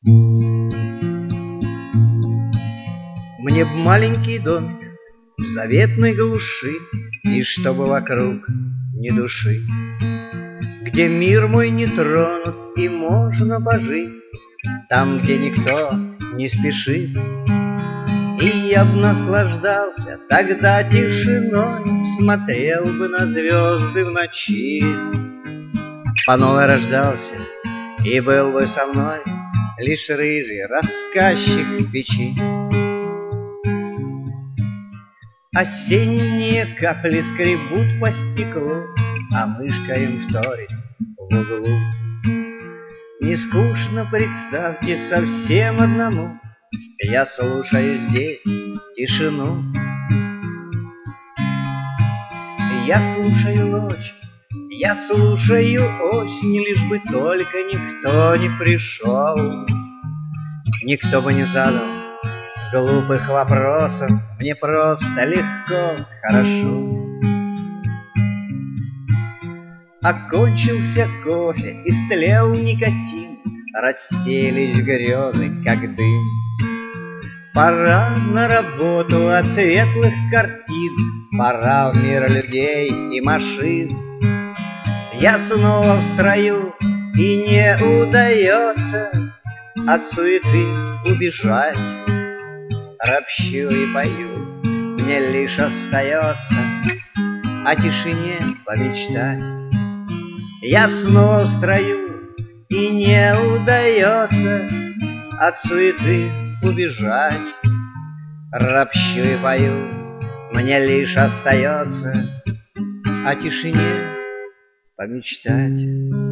Мне б маленький домик в заветной глуши, и чтобы вокруг ни души, где мир мой не тронут и можно пожить, там, где никто не спешит. И я б наслаждался тогда тишиной, смотрел бы на звезды в ночи, по новой рождался и был бы со мной лишь рыжий рассказчик в печи. Осенние капли скребут по стеклу, а мышка им вторит в углу. Не скучно, представьте, совсем одному я слушаю здесь тишину. Я слушаю ночь, я слушаю осень, лишь бы только никто не пришел, никто бы не задал глупых вопросов, мне просто легко, хорошо. Окончился кофе, истлел никотин, расселись грезы, как дым. Пора на работу от светлых картин, пора в мир людей и машин. Я снова в строю, и не удается от суеты убежать. Ропщу и пою, мне лишь остается о тишине помечтать. Я снова в строю, и не удается от суеты убежать. Ропщу и пою, мне лишь остается о тишине помечтать.